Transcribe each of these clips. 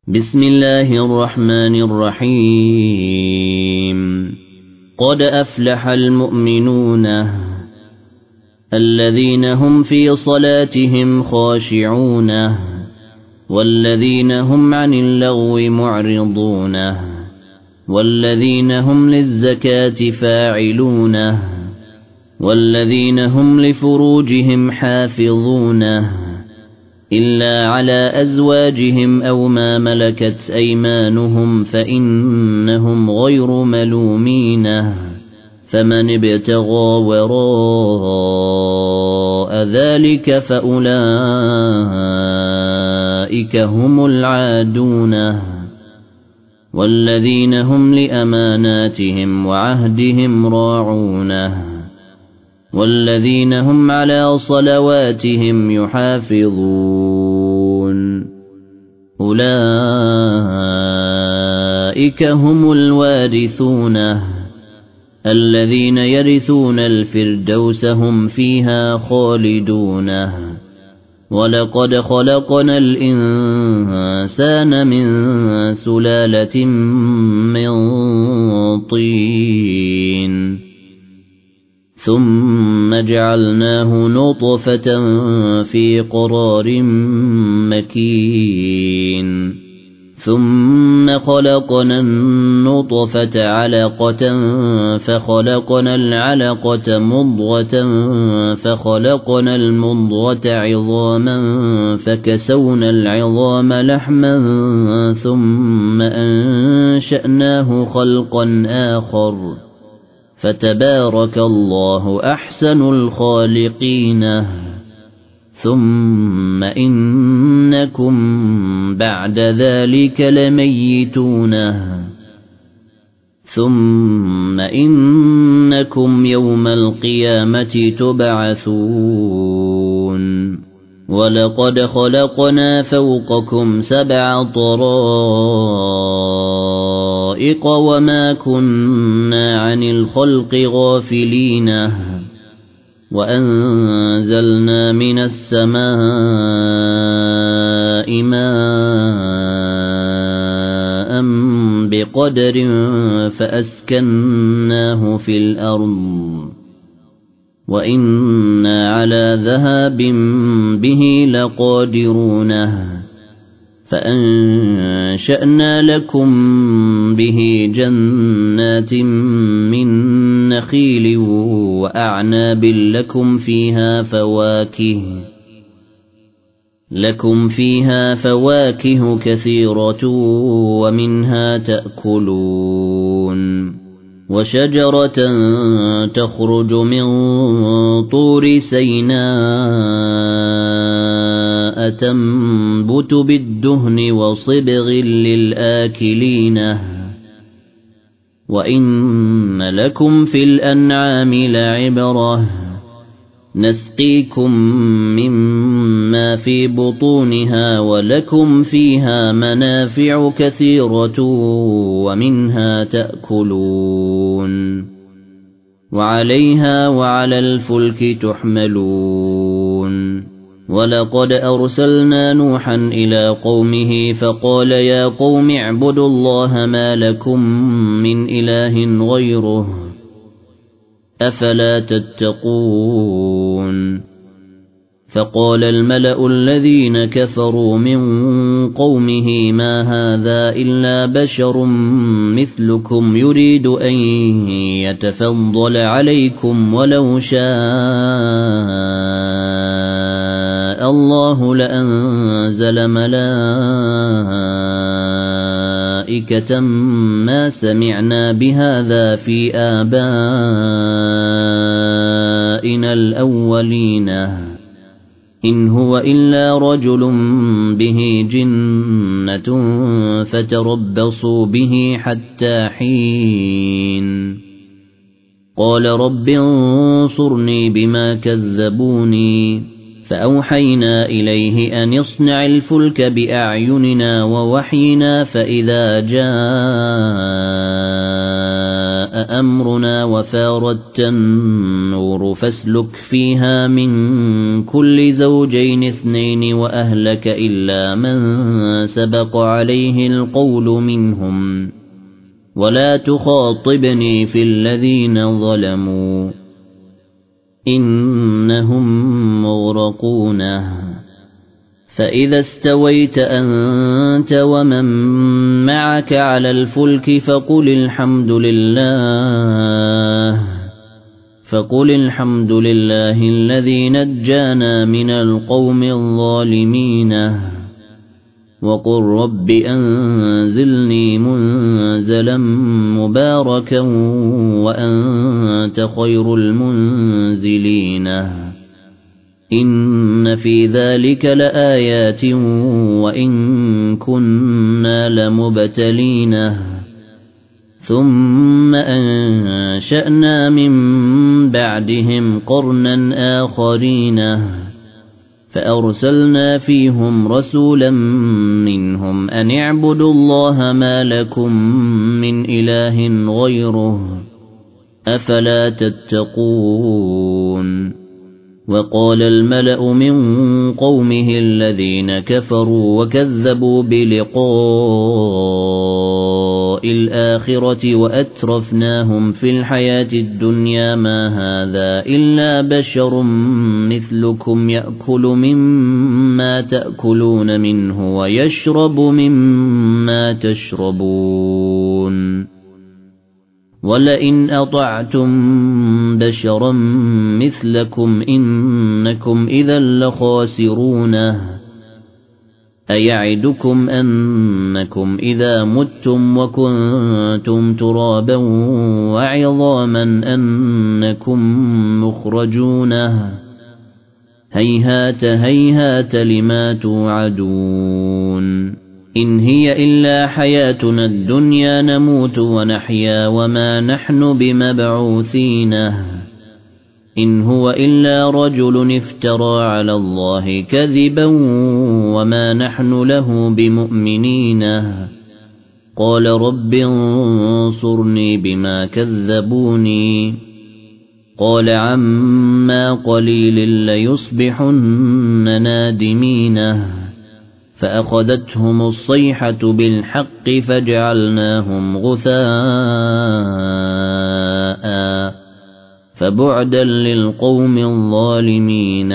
بسم الله الرحمن الرحيم قد أفلح المؤمنون الذين هم في صلاتهم خاشعون والذين هم عن اللغو معرضون والذين هم للزكاة فاعلون والذين هم لفروجهم حافظون إلا على أزواجهم أو ما ملكت أيمانهم فإنهم غير ملومين فمن ابتغى وراء ذلك فأولئك هم العادون والذين هم لأماناتهم وعهدهم راعون والذين هم على صلواتهم يحافظون أولئك هم الوارثون الذين يرثون الفردوس هم فيها خالدون ولقد خلقنا الإنسان من سلالة من طين ثم جعلناه نطفة في قرار مكين ثم خلقنا النطفة علقة فخلقنا العلقة مضغة فخلقنا المضغة عظاما فكسونا العظام لحما ثم أنشأناه خلقا آخر فتبارك الله أحسن الخالقين ثم إنكم بعد ذلك لميتون ثم إنكم يوم القيامة تبعثون ولقد خلقنا فوقكم 7 طرائق وما كنا عن الخلق غافلين وأنزلنا من السماء ماء بقدر فأسكناه في الأرض وإنا على ذهاب به لقادرون فأنشأنا لكم به جنات من نخيل وأعناب لكم فيها فواكه كثيرة ومنها تأكلون وشجرة تخرج من طور سيناء تنبت بالدهن وصبغ للآكلين وإن لكم في الأنعام لعبرة نسقيكم مما في بطونها ولكم فيها منافع كثيرة ومنها تأكلون وعليها وعلى الفلك تحملون ولقد أرسلنا نوحا إلى قومه فقال يا قوم اعبدوا الله ما لكم من إله غيره أفلا تتقون فقال الملأ الذين كفروا من قومه ما هذا إلا بشر مثلكم يريد أن يتفضل عليكم ولو شاء الله لأنزل ملائكة ما سمعنا بهذا في آبائنا الأولين إن هو إلا رجل به جنة فتربصوا به حتى حين قال رب انصرني بما كذبوني فأوحينا إليه أن يصنع الفلك بأعيننا ووحينا فإذا جاء أمرنا وفاردت النور فاسلك فيها من كل زوجين 2 وأهلك إلا من سبق عليه القول منهم ولا تخاطبني في الذين ظلموا إنهم مغرقون فإذا استويت أنت ومن معك على الفلك فقل الحمد لله الذي نجانا من القوم الظالمين وقل رب أنزلني منزلا مباركا وأنت خير المنزلين إن في ذلك لآيات وإن كنا لمبتلين ثم أنشأنا من بعدهم قرنا آخرين فأرسلنا فيهم رسولا منهم أن اعبدوا الله ما لكم من إله غيره أفلا تتقون وقال الملأ من قومه الذين كفروا وكذبوا بلقاء الآخرة وأترفناهم في الحياة الدنيا ما هذا إلا بشر مثلكم يأكل مما تأكلون منه ويشرب مما تشربون ولئن أطعتم بشرا مثلكم إنكم إذا لخاسرون أيعدكم أنكم إذا متم وكنتم ترابا وعظاما أنكم مخرجون هيهات هيهات لما توعدون إن هي إلا حياتنا الدنيا نموت ونحيا وما نحن بمبعوثين إن هو إلا رجل افترى على الله كذبا وما نحن له بمؤمنين قال رب انصرني بما كذبوني قال عما قليل ليصبحن نادمين فأخذتهم الصيحة بالحق فجعلناهم غثاء فبعدا للقوم الظالمين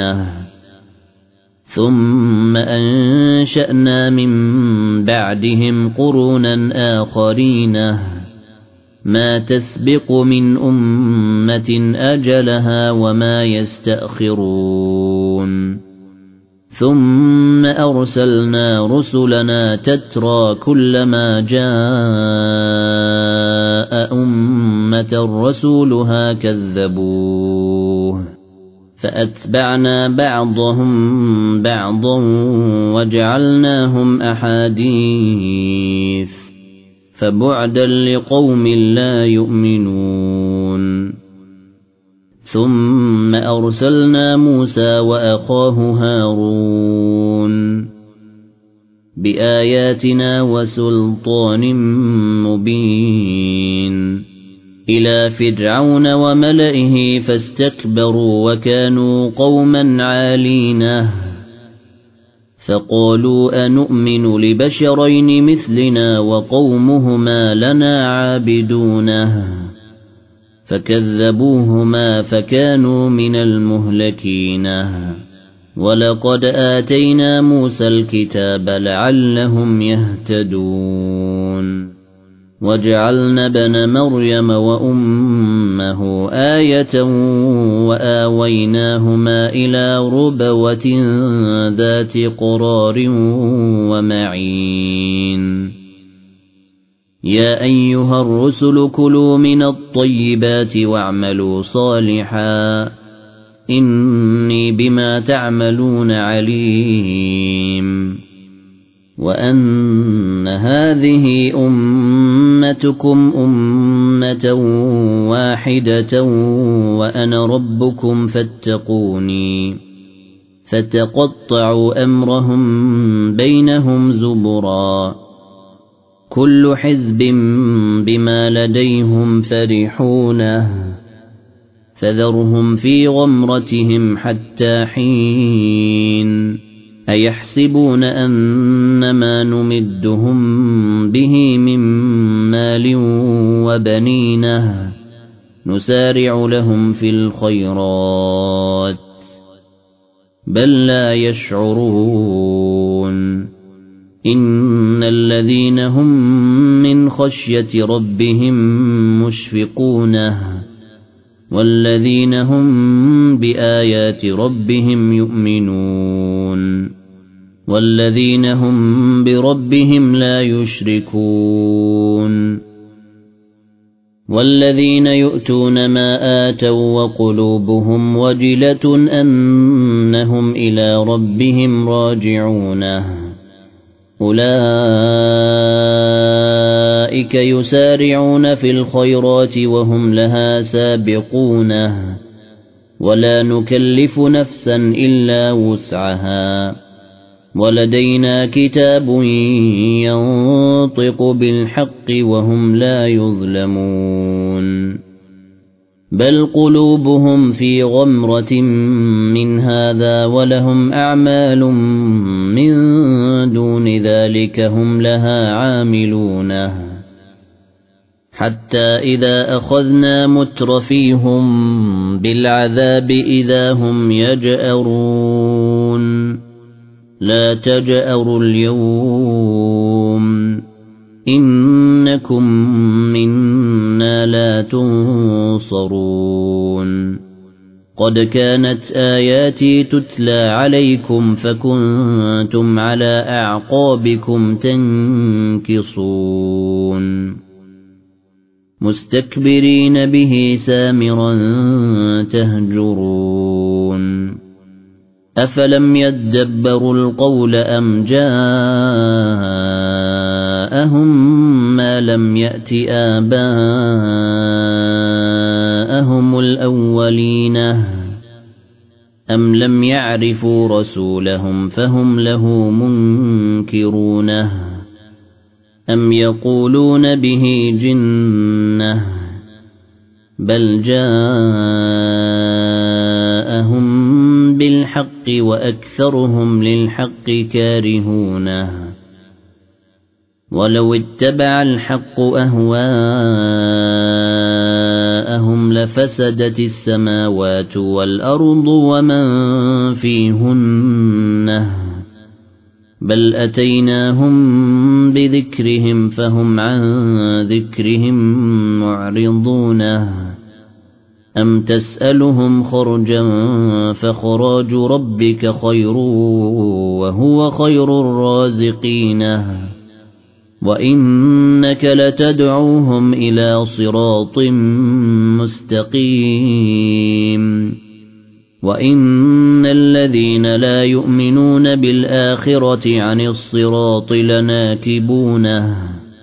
ثم أنشأنا من بعدهم قرونا آخرين ما تسبق من أمة أجلها وما يستأخرون ثم أرسلنا رسلنا تترى كلما جاء أمة رسولها كذبوه فأتبعنا بعضهم بعضا وجعلناهم أحاديث فبعدا لقوم لا يؤمنون ثم أرسلنا موسى وأخاه هارون بآياتنا وسلطان مبين إلى فرعون وملئه فاستكبروا وكانوا قوما عالين فقالوا أنؤمن لبشرين مثلنا وقومهما لنا عابدونه فكذبوهما فكانوا من المهلكين ولقد آتينا موسى الكتاب لعلهم يهتدون وجعلنا ابن مريم وأمه آية وآويناهما إلى ربوة ذات قرار ومعين يا أيها الرسل كلوا من الطيبات واعملوا صالحا إني بما تعملون عليم وأن هذه أمتكم أمة واحدة وأنا ربكم فاتقوني فتقطعوا أمرهم بينهم زبرا كل حزب بما لديهم فرحون فذرهم في غمرتهم حتى حين أيحسبون أنما نمدهم به من مال وبنين نسارع لهم في الخيرات بل لا يشعرون إن الذين هم من خشية ربهم مشفقون والذين هم بآيات ربهم يؤمنون والذين هم بربهم لا يشركون والذين يؤتون ما آتوا وقلوبهم وجلة أنهم إلى ربهم راجعون أولئك يسارعون في الخيرات وهم لها سابقون ولا نكلف نفسا إلا وسعها ولدينا كتاب ينطق بالحق وهم لا يظلمون بل قلوبهم في غمرة من هذا ولهم أعمال من دون ذلك هم لها عاملون حتى إذا أخذنا مترفيهم بالعذاب إذا هم يجأرون لا تجأروا اليوم إنكم منا لا تنصرون قد كانت آياتي تتلى عليكم فكنتم على أعقابكم تنكصون مستكبرين به سامرا تهجرون أفلم يدبروا القول أم جاءهم ما لم يأت آباءهم الأولين أم لم يعرفوا رسولهم فهم له منكرون أم يقولون به جنة بل جاءهم بالحق وأكثرهم للحق كارهون ولو اتبع الحق أهواءهم لفسدت السماوات والأرض ومن فيهن بل أتيناهم بذكرهم فهم عن ذكرهم معرضون أم تسألهم خرجا فخراج ربك خير وهو خير الرازقين وإنك لتدعوهم إلى صراط مستقيم وإن الذين لا يؤمنون بالآخرة عن الصراط لناكبون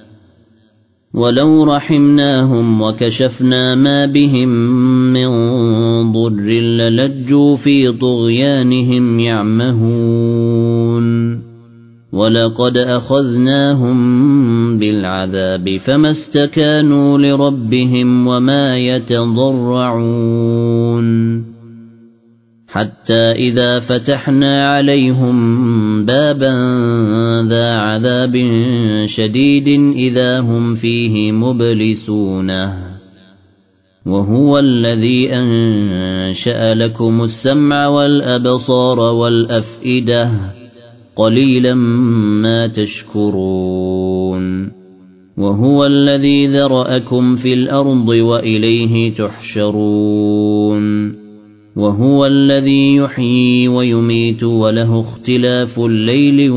ولو رحمناهم وكشفنا ما بهم من ضر للجوا في طغيانهم يعمهون ولقد أخذناهم بالعذاب فما استكانوا لربهم وما يتضرعون حتى إذا فتحنا عليهم بابا ذا عذاب شديد إذا هم فيه مبلسون وهو الذي أنشأ لكم السمع والأبصار والأفئدة قليلا ما تشكرون وهو الذي ذرأكم في الأرض وإليه تحشرون وهو الذي يحيي ويميت وله اختلاف الليل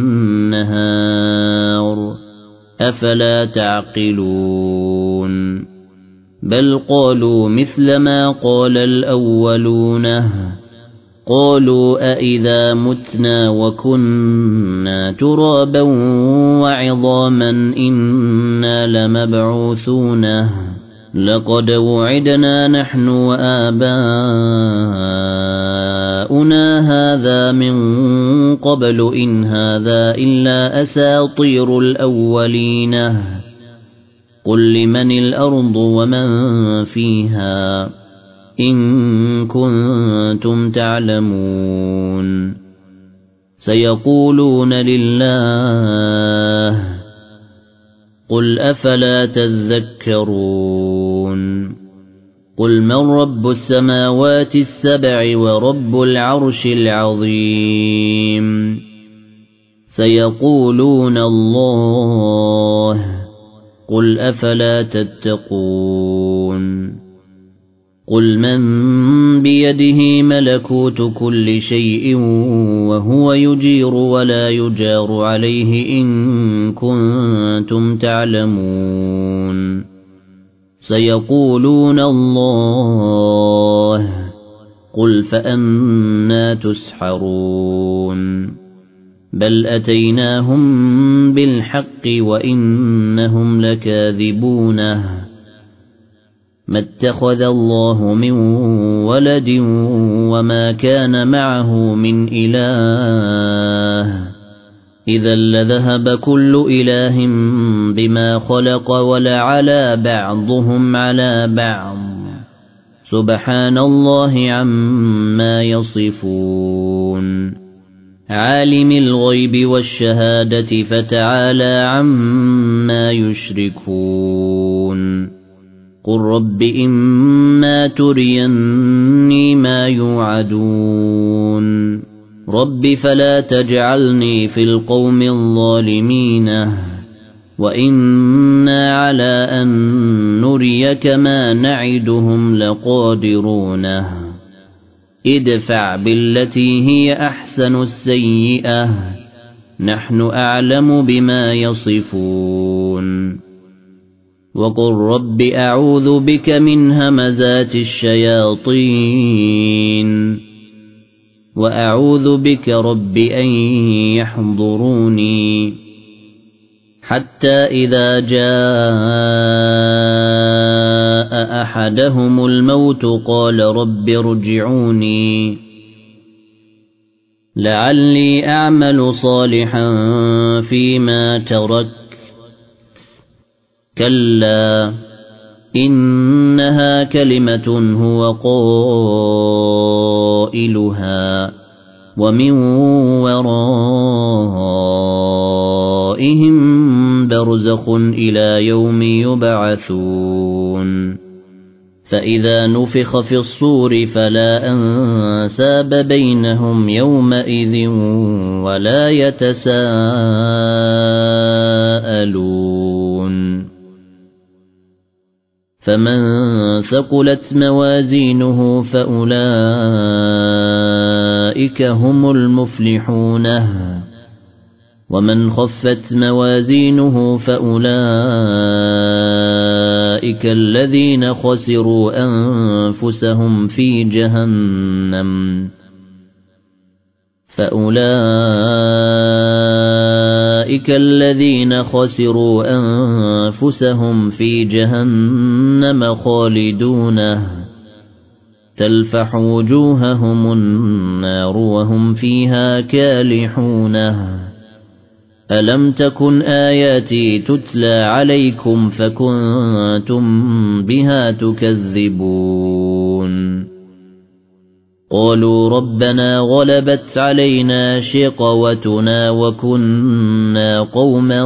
والنهار أفلا تعقلون بل قالوا مثل ما قال الأولون قالوا أإذا متنا وكنا ترابا وعظاما إنا لمبعوثون لقد وعدنا نحن وآباؤنا آباؤنا هذا من قبل إن هذا إلا أساطير الأولين قل لمن الأرض ومن فيها إن كنتم تعلمون سيقولون لله قل أفلا تذكرون قل من رب السماوات السبع ورب العرش العظيم سيقولون الله قل أفلا تتقون قل من بيده ملكوت كل شيء وهو يجير ولا يجار عليه إن كنتم تعلمون سيقولون الله قل فأنى تسحرون بل أتيناهم بالحق وإنهم لكاذبون ما اتخذ الله من ولد وما كان معه من إله إذا لذهب كل إله بما خلق ولعلى بعضهم على بعض سبحان الله عما يصفون عالم الغيب والشهادة فتعالى عما يشركون قل رب إما تريني ما يوعدون رب فلا تجعلني في القوم الظالمين وإنا على أن نريك ما نعدهم لقادرون ادفع بالتي هي أحسن السيئة نحن أعلم بما يصفون وقل رب أعوذ بك من همزات الشياطين وأعوذ بك رب أن يحضروني حتى إذا جاء أحدهم الموت قال رب ارجعوني لعلي أعمل صالحا فيما تركت كلا إنها كلمة هو قائلها ومن ورائهم برزخ إلى يوم يبعثون فإذا نفخ في الصور فلا أنساب بينهم يومئذ ولا يتساءلون فمن ثقلت موازينه فأولئك هم المفلحون ومن خفت موازينه فأولئك الذين خسروا أنفسهم في جهنم فأولئك الذين خسروا أنفسهم في جهنم خالدون تلفح وجوههم النار وهم فيها كالحون ألم تكن آياتي تتلى عليكم فكنتم بها تكذبون قالوا ربنا غلبت علينا شقوتنا وكنا قوما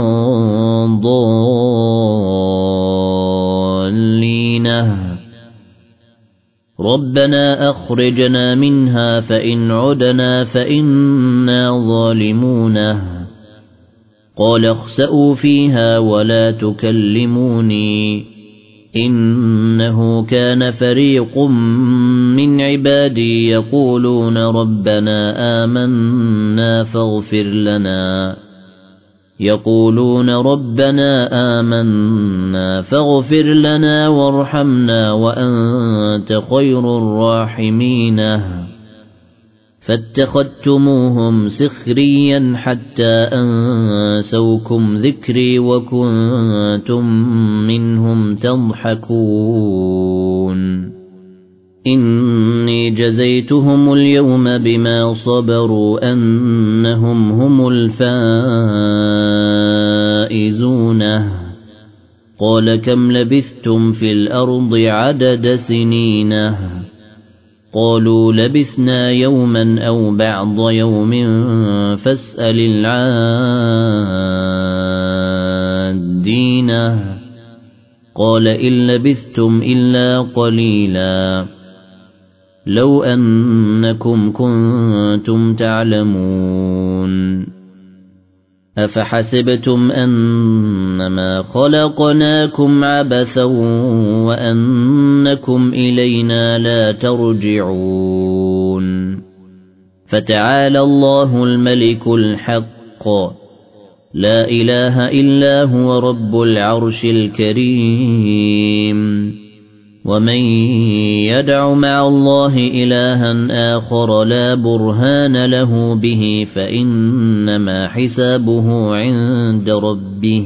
ضالين ربنا أخرجنا منها فإن عدنا فإنا ظالمون قال اخسئوا فيها ولا تكلموني إنه كان فريق من عبادي يقولون ربنا آمنا فاغفر لنا وارحمنا وأنت خير الراحمين فاتخذتموهم سخريا حتى أنسوكم ذكري وكنتم منهم تضحكون إني جزيتهم اليوم بما صبروا أنهم هم الفائزون قال كم لبثتم في الأرض عدد سنين قالوا لبثنا يوما أو بعض يوم فاسأل العادين قال إن لبثتم إلا قليلا لو أنكم كنتم تعلمون أفحسبتم أنما خلقناكم عبثا وأنكم إلينا لا ترجعون فتعالى الله الملك الحق لا إله إلا هو رب العرش الكريم ومن يدع مع الله إلها آخر لا برهان له به فإنما حسابه عند ربه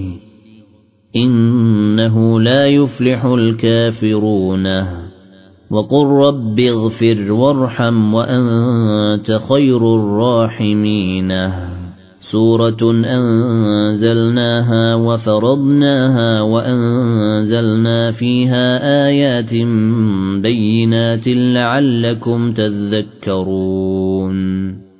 إنه لا يفلح الكافرون وقل رب اغفر وارحم وأنت خير الراحمين سورة أنزلناها وفرضناها وأنزلنا فيها آيات بينات لعلكم تذكرون